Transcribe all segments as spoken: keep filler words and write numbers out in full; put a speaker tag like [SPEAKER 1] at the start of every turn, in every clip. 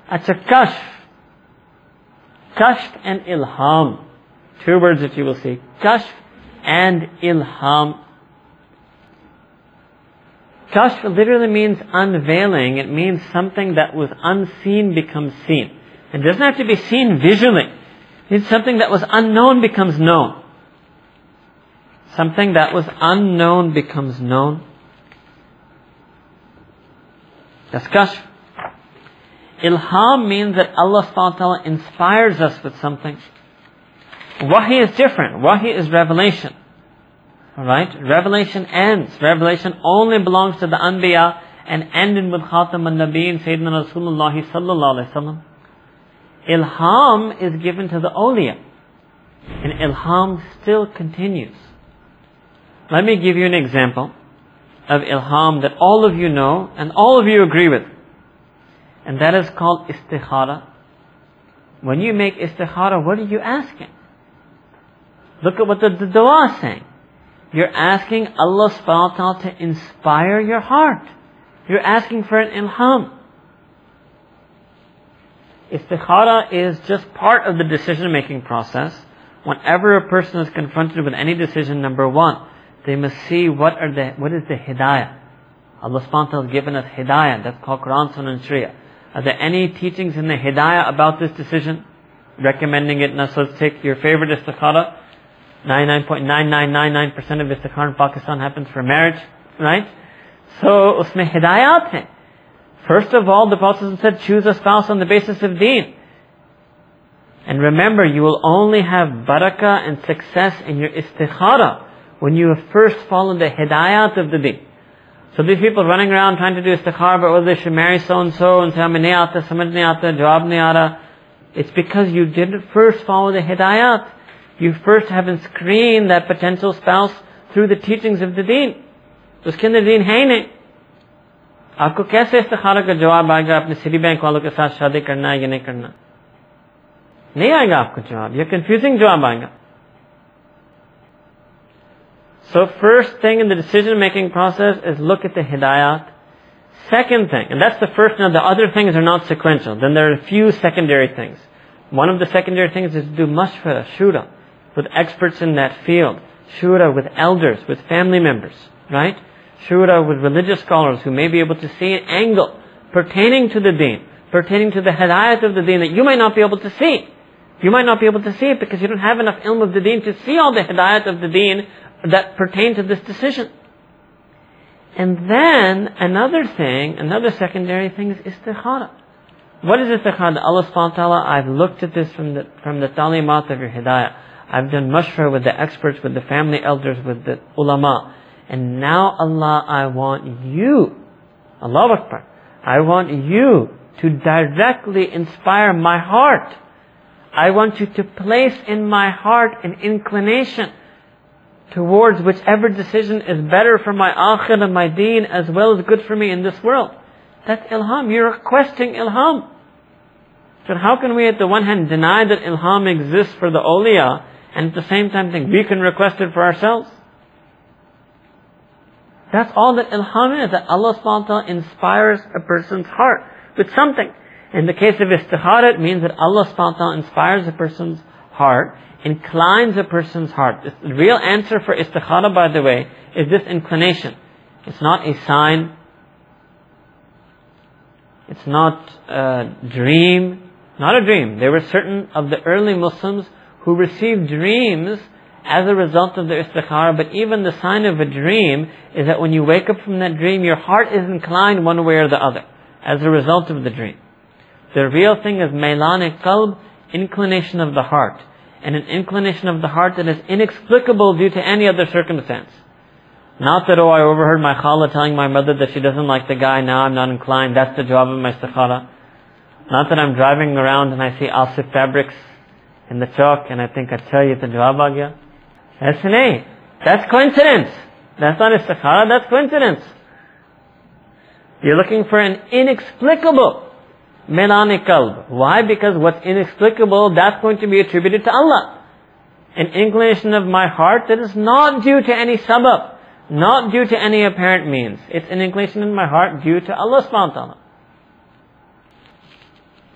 [SPEAKER 1] Acha, kashf. Kashf and ilham. Two words that you will see. Kashf and ilham. Kashf literally means unveiling. It means something that was unseen becomes seen. It doesn't have to be seen visually. It means something that was unknown becomes known. Something that was unknown becomes known. That's kashf. Ilham means that Allah subhanahu wa ta'ala inspires us with something. Wahi is different. Wahi is revelation. Alright? Revelation ends. Revelation only belongs to the Anbiya and ended with Khatam al-Nabiyyin Sayyidina Rasulullah sallallahu alayhi wa sallam. Ilham is given to the awliya. And ilham still continues. Let me give you an example of ilham that all of you know and all of you agree with. And that is called istikhara. When you make istikhara, what are you asking? Look at what the, the dua is saying. You're asking Allah subhanahu wa ta'ala to inspire your heart. You're asking for an ilham. Istikhara is just part of the decision-making process. Whenever a person is confronted with any decision, number one, they must see what are the what is the hidayah. Allah subhanahu wa ta'ala has given us hidayah. That's called Quran, Sunnah and Sharia. Are there any teachings in the hidayah about this decision? Recommending it. Now, so let's take your favorite istikhara. ninety-nine point nine nine nine nine percent of istikhara in Pakistan happens for marriage. Right? So, usme hidayat hai. First of all, the Prophet said, choose a spouse on the basis of deen. And remember, you will only have barakah and success in your istikhara when you have first followed the hidayat of the deen. So these people running around trying to do istikhara about whether they should marry so-and-so and say, hame nahi aata, samajh nahi aata, jawab nahi aa raha. It's because you didn't first follow the hidayat. You first haven't screened that potential spouse through the teachings of the deen. Uske andar deen hai nahi. आपको कैसे इस्तिखारा का जवाब आएगा अपने city bank वालों के साथ शादी करना है या नहीं करना? नहीं आएगा आपको जवाब. ये confusing जवाब आएगा. So first thing in the decision-making process is look at the hidayat. Second thing, and that's the first, now the other things are not sequential. Then there are a few secondary things. One of the secondary things is to do mashwara, shura, with experts in that field. Shura with elders, with family members, right? Shura with religious scholars who may be able to see an angle pertaining to the deen, pertaining to the hidayat of the deen that you might not be able to see. You might not be able to see it because you don't have enough ilm of the deen to see all the hidayat of the deen that pertain to this decision. And then another thing, another secondary thing is istikhara. What is istikhara? Allah subhanahu wa ta'ala, I've looked at this from the from the talimat of your hidayah. I've done mashwara with the experts, with the family elders, with the ulama. And now Allah, I want you, Allahu Akbar, I want you to directly inspire my heart. I want you to place in my heart an inclination towards whichever decision is better for my akhir and my deen as well as good for me in this world. That's ilham. You're requesting ilham. So how can we at the one hand deny that ilham exists for the awliya and at the same time think we can request it for ourselves? That's all that ilham is, that Allah subhanahu wa ta'ala inspires a person's heart with something. In the case of istikhara, it means that Allah subhanahu wa ta'ala inspires a person's heart, inclines a person's heart. The real answer for istikhara, by the way, is this inclination. It's not a sign. It's not a dream. Not a dream. There were certain of the early Muslims who received dreams as a result of their istikhara, but even the sign of a dream is that when you wake up from that dream, your heart is inclined one way or the other as a result of the dream. The real thing is mailan-e-qalb, inclination of the heart. And an inclination of the heart that is inexplicable due to any other circumstance. Not that, oh, I overheard my khala telling my mother that she doesn't like the guy, now I'm not inclined, that's the jawab of my istikhara. Not that I'm driving around and I see Asif fabrics in the chalk and I think, acha, ye to jawab aa gaya. That's nahi. That's coincidence. That's not istikhara, that's coincidence. You're looking for an inexplicable mailan-e-qalb. Why? Because what's inexplicable, that's going to be attributed to Allah. An inclination of my heart that is not due to any sabab, not due to any apparent means. It's an inclination in my heart due to Allah subhanahu wa ta'ala.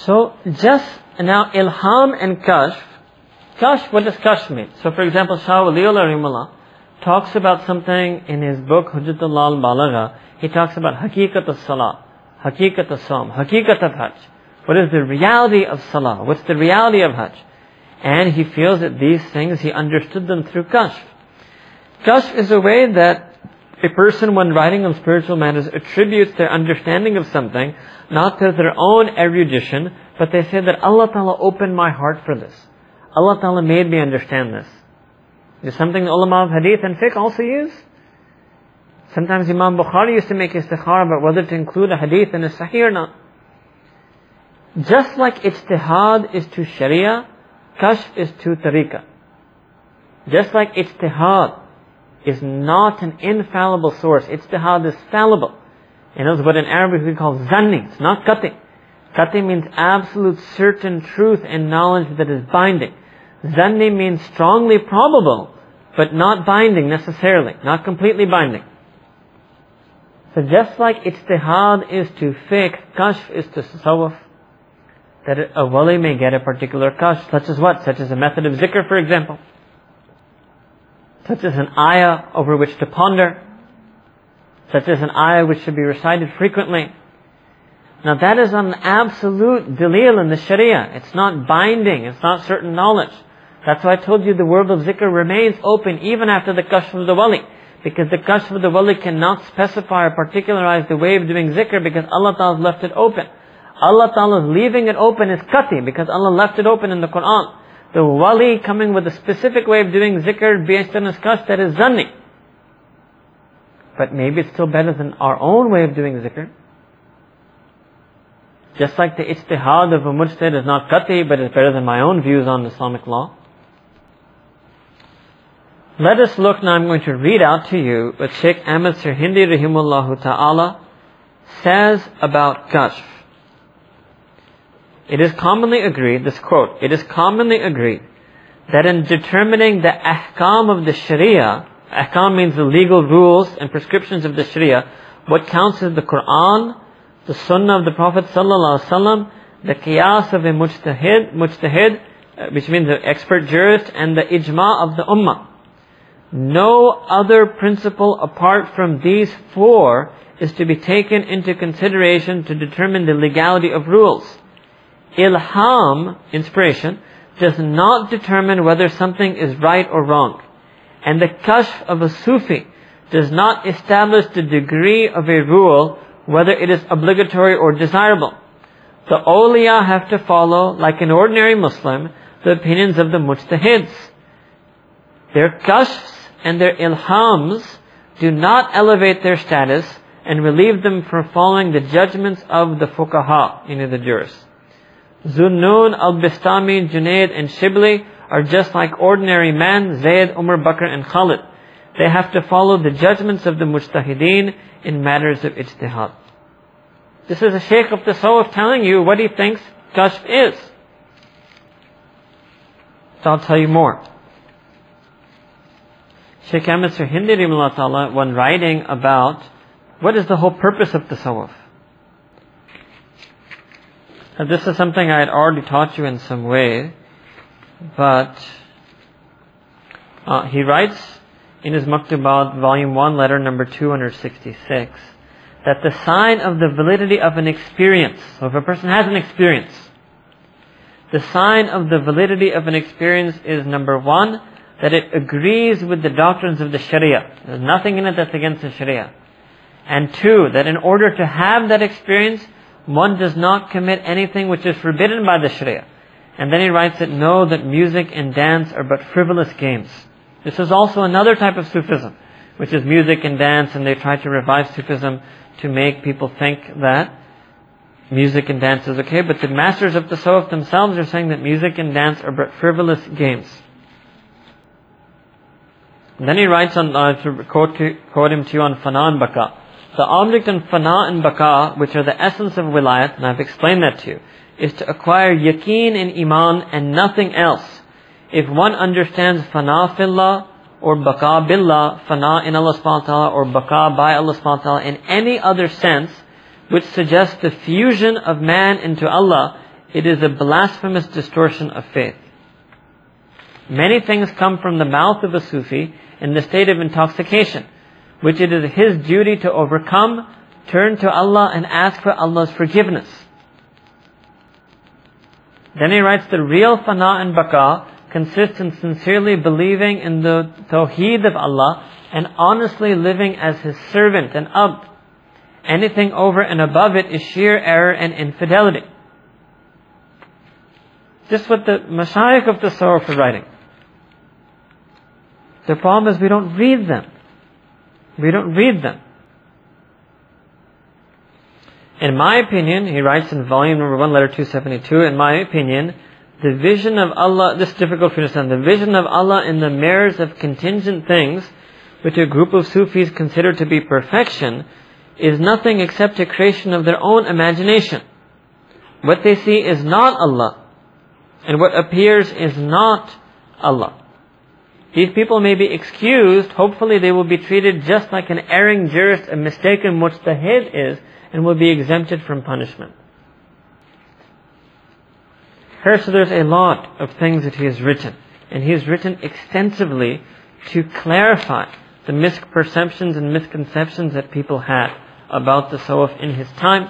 [SPEAKER 1] So just now ilham and kashf. Kashf, what does kashf mean? So for example, Shah Waliullah Rahimahullah talks about something in his book Hujjatullah al-Balagha. He talks about haqiqat al-salah, haqiqat al-sawm, haqiqat al-hajj. What is the reality of salah? What's the reality of hajj? And he feels that these things, he understood them through kashf. Kashf is a way that a person, when writing on spiritual matters, attributes their understanding of something, not to their own erudition, but they say that Allah Ta'ala opened my heart for this. Allah Ta'ala made me understand this. It's something the ulama of hadith and fiqh also use. Sometimes Imam Bukhari used to make istikhara about whether to include a hadith in a sahih or not. Just like ijtihad is to sharia, kashf is to tariqah. Just like ijtihad is not an infallible source. Ijtihad is fallible. And that's what in Arabic we call zanni. It's not qati. Qati means absolute certain truth and knowledge that is binding. Zanni means strongly probable, but not binding necessarily. Not completely binding. So just like ijtihad is to fiqh, kashf is to tasawwuf. That a wali may get a particular kashf, such as what? Such as a method of zikr, for example. Such as an ayah over which to ponder. Such as an ayah which should be recited frequently. Now that is an absolute dalil in the sharia. It's not binding. It's not certain knowledge. That's why I told you the world of zikr remains open even after the kashf of the wali. Because the kashf of the wali cannot specify or particularize the way of doing zikr because Allah Ta'ala has left it open. Allah Ta'ala's leaving it open is qati because Allah left it open in the Quran. The wali coming with a specific way of doing zikr based on his kashf, that is zanni. But maybe it's still better than our own way of doing zikr. Just like the ijtihad of a mujtahid is not qati, but is better than my own views on Islamic law. Let us look now, I'm going to read out to you what Shaykh Ahmad Sirhindi rahimahullah ta'ala says about kashf. It is commonly agreed, this quote, it is commonly agreed that in determining the ahkam of the sharia, ahkam means the legal rules and prescriptions of the sharia, what counts is the Quran, the sunnah of the Prophet sallallahu alaihi wasallam, the qiyas of a mujtahid, mujtahid, which means an expert jurist, and the ijma of the ummah. No other principle apart from these four is to be taken into consideration to determine the legality of rules. Ilham, inspiration, does not determine whether something is right or wrong. And the kashf of a Sufi does not establish the degree of a rule, whether it is obligatory or desirable. The awliya have to follow, like an ordinary Muslim, the opinions of the mujtahids. Their kashfs and their ilhams do not elevate their status and relieve them from following the judgments of the fuqaha, meaning the jurists. Zunnun, Al-Bistami, Junaid and Shibli are just like ordinary men, Zayd, Umar, Bakr and Khalid. They have to follow the judgments of the mujtahideen in matters of ijtihad. This is a Shaykh of Tasawwuf telling you what he thinks kashf is. So I'll tell you more. Shaykh Ahmad Sirhindi rahimahullah ta'ala, when writing about what is the whole purpose of Tasawwuf. Now this is something I had already taught you in some way, but uh, he writes in his Maktubat, volume one, letter number two hundred sixty-six, that the sign of the validity of an experience, so if a person has an experience, the sign of the validity of an experience is number one, that it agrees with the doctrines of the Sharia. There's nothing in it that's against the Sharia. And two, that in order to have that experience, one does not commit anything which is forbidden by the Sharia. And then he writes that know that music and dance are but frivolous games. This is also another type of Sufism, which is music and dance, and they try to revive Sufism to make people think that music and dance is okay. But the masters of Tasawwuf themselves are saying that music and dance are but frivolous games. And then he writes on, uh, to quote, quote him to you on Fana and Baka. The object in Fana and Baka, which are the essence of Wilayat, and I've explained that to you, is to acquire yaqeen and iman and nothing else. If one understands Fana fillah or Baka billah, Fana in Allah subhanahu wa ta'ala or Baka by Allah subhanahu wa ta'ala in any other sense, which suggests the fusion of man into Allah, it is a blasphemous distortion of faith. Many things come from the mouth of a Sufi in the state of intoxication, which it is his duty to overcome, turn to Allah and ask for Allah's forgiveness. Then he writes, the real fana and baqa consists in sincerely believing in the tawheed of Allah and honestly living as His servant and abd. Anything over and above it is sheer error and infidelity. Just what the mashayikh of Tasawwuf are writing. The problem is we don't read them. We don't read them. In my opinion, he writes in volume number one, letter two seventy-two, in my opinion, the vision of Allah, this is difficult to understand, the vision of Allah in the mirrors of contingent things, which a group of Sufis consider to be perfection, is nothing except a creation of their own imagination. What they see is not Allah, and what appears is not Allah. These people may be excused, hopefully they will be treated just like an erring jurist, a mistaken mujtahid is, and will be exempted from punishment. Here, so there's a lot of things that he has written, and he has written extensively to clarify the misperceptions and misconceptions that people had about the Tasawwuf in his time.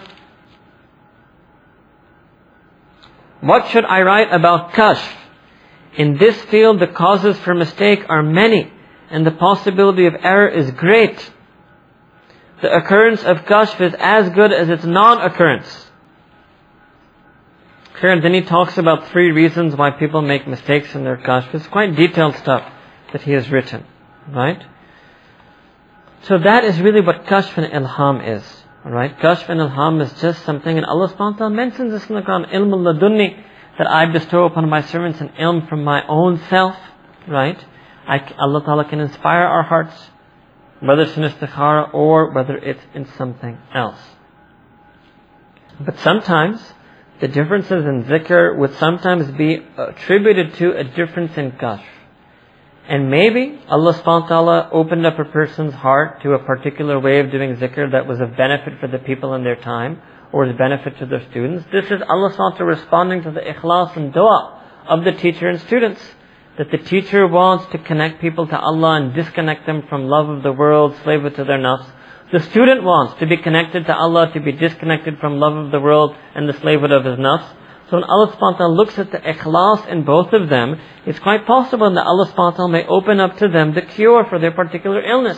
[SPEAKER 1] What should I write about Kashf? In this field, the causes for mistake are many, and the possibility of error is great. The occurrence of Kashf is as good as its non-occurrence. Here, then he talks about three reasons why people make mistakes in their Kashf. It's quite detailed stuff that he has written, right? So that is really what Kashf and Ilham is, right? Kashf and Ilham is just something, and Allah subhanahu wa ta'ala mentions this in the Quran, Ilm al-Ladunni, that I bestow upon my servants an ilm from my own self, right? I, Allah ta'ala can inspire our hearts, whether it's in istikhara or whether it's in something else. But sometimes, the differences in zikr would sometimes be attributed to a difference in kashf. And maybe Allah subhanahu wa ta'ala opened up a person's heart to a particular way of doing zikr that was of benefit for the people in their time, or is benefit to their students. This is Allah subhanahu wa ta'ala responding to the ikhlas and dua of the teacher and students. That the teacher wants to connect people to Allah and disconnect them from love of the world, slave it to their nafs. The student wants to be connected to Allah, to be disconnected from love of the world and the slave it of his nafs. So when Allah subhanahu wa ta'ala looks at the ikhlas in both of them, it's quite possible that Allah subhanahu wa ta'ala may open up to them the cure for their particular illness.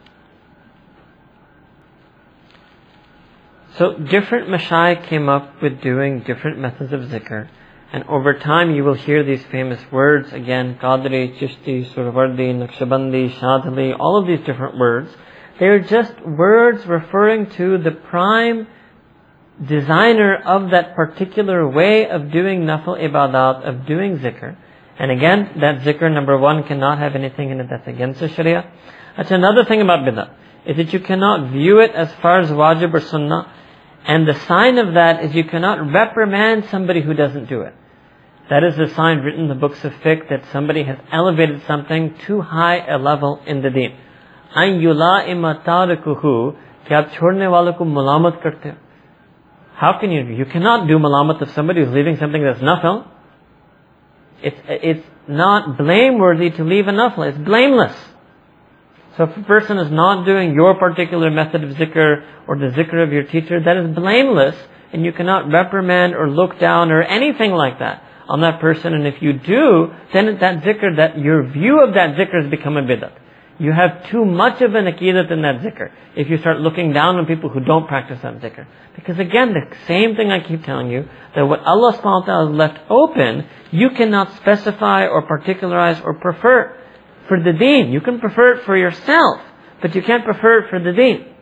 [SPEAKER 1] So different mashayikh came up with doing different methods of zikr. And over time you will hear these famous words again, Qadri, Chishti, Surwardi, Naqshbandi, Shadhali, all of these different words. They are just words referring to the prime designer of that particular way of doing nafil ibadat, of doing zikr. And again, that zikr, number one, cannot have anything in it that's against the sharia. That's another thing about bid'ah, is that you cannot view it as far as wajib or sunnah. And the sign of that is you cannot reprimand somebody who doesn't do it. That is the sign written in the books of fiqh that somebody has elevated something too high a level in the deen. An yula'ima tarikuhu, ki aap chhodne walo ko mulamat karte ho. How can you, you cannot do malamat of somebody who's leaving something that's nafil. It's, it's not blameworthy to leave a nafil. It's blameless. So if a person is not doing your particular method of zikr or the zikr of your teacher, that is blameless, and you cannot reprimand or look down or anything like that on that person. And if you do, then that zikr, that your view of that zikr has become a bid'at. You have too much of an aqidat in that zikr if you start looking down on people who don't practice that zikr. Because again, the same thing I keep telling you, that what Allah subhanahu wa ta'ala has left open, you cannot specify or particularize or prefer for the deen. You can prefer it for yourself, but you can't prefer it for the deen.